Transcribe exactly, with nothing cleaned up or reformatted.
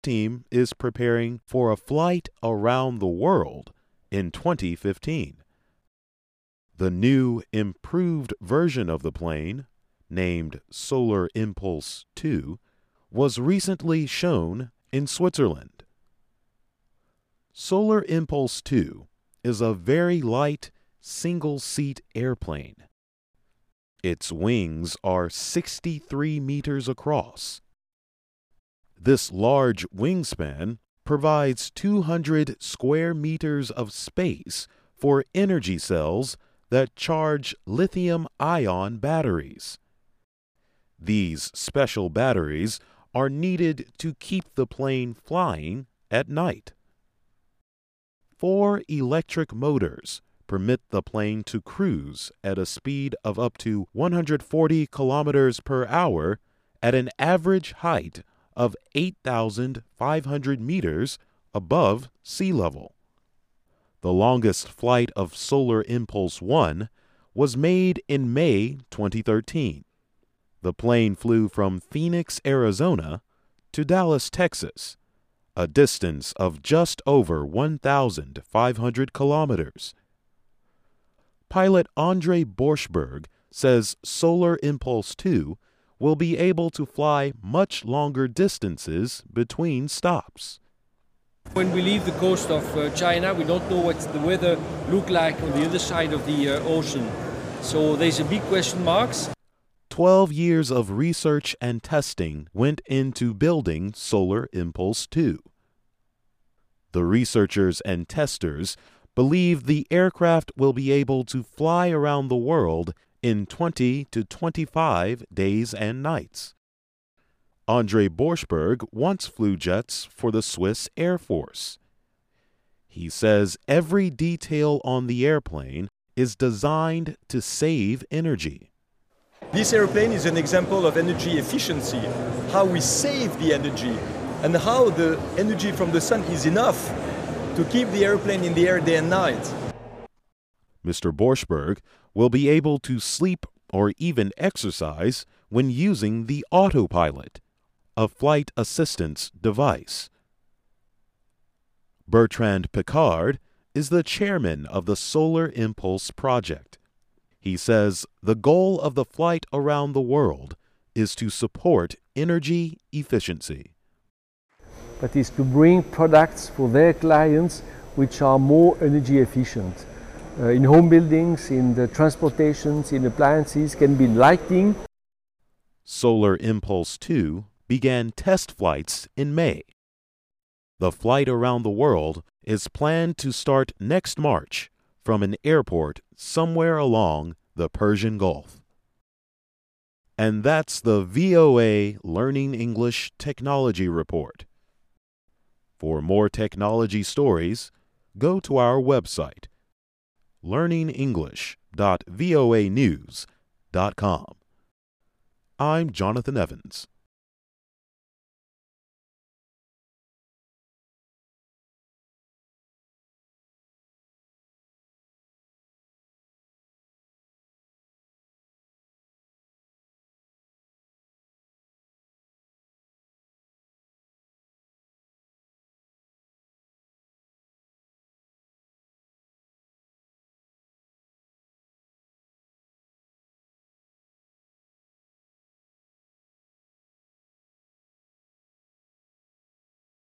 team is preparing for a flight around the world in twenty fifteen. The new, improved version of the plane, named Solar Impulse two, was recently shown in Switzerland. Solar Impulse two is a very light, single-seat airplane. Its wings are sixty-three meters across. This large wingspan provides two hundred square meters of space for energy cells that charge lithium-ion batteries. These special batteries are needed to keep the plane flying at night. Four electric motors permit the plane to cruise at a speed of up to one hundred forty kilometers per hour at an average height of eight thousand five hundred meters above sea level. The longest flight of Solar Impulse one was made in May twenty thirteen. The plane flew from Phoenix, Arizona to Dallas, Texas, a distance of just over one thousand five hundred kilometers. Pilot Andre Borschberg says Solar Impulse two will be able to fly much longer distances between stops. When we leave the coast of uh, China, we don't know what the weather look like on the other side of the uh, ocean. So there's a big question marks. Twelve years of research and testing went into building Solar Impulse two. The researchers and testers believe the aircraft will be able to fly around the world in twenty to twenty-five days and nights. Andre Borschberg once flew jets for the Swiss Air Force. He says every detail on the airplane is designed to save energy. This airplane is an example of energy efficiency, how we save the energy, and how the energy from the sun is enough to keep the airplane in the air day and night. Mister Borschberg will be able to sleep or even exercise when using the autopilot, a flight assistance device. Bertrand Piccard is the chairman of the Solar Impulse project. He says the goal of the flight around the world is to support energy efficiency. That is to bring products for their clients which are more energy efficient. Uh, in home buildings, in the transportations, in appliances, can be lighting. Solar Impulse two began test flights in May. The flight around the world is planned to start next March from an airport somewhere along the Persian Gulf. And that's the V O A Learning English Technology Report. For more technology stories, go to our website, learning english dot voa news dot com. I'm Jonathan Evans.